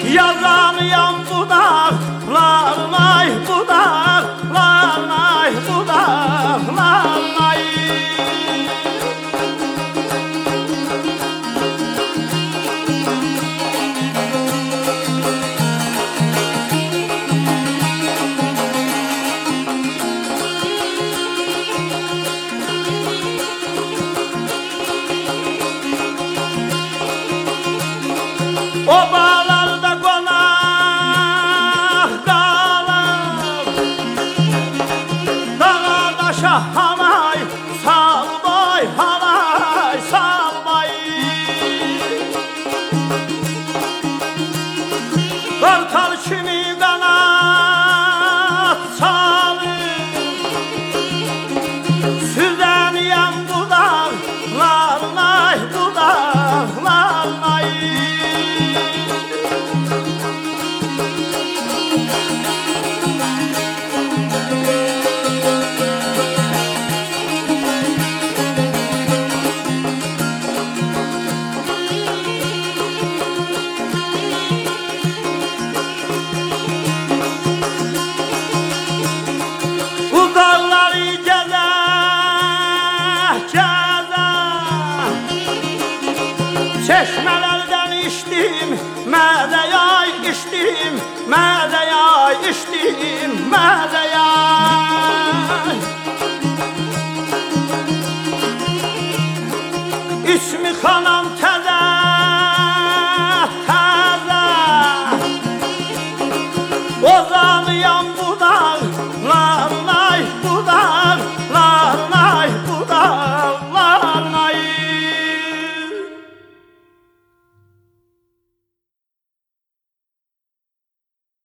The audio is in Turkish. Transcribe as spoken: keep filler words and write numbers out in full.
Yazanıyam budaklarlay, budaklarlay, budaklarlay. O bağlarda konak kalıp dağa taşa halay sal boy, halay sal boy. Kartal kimi kanat çalıp süzeniyem budaklarlay, budaklarlay. Çeşmelerden içtim, meze yay içtim, meze yay içtim, meze yay. İsmi kana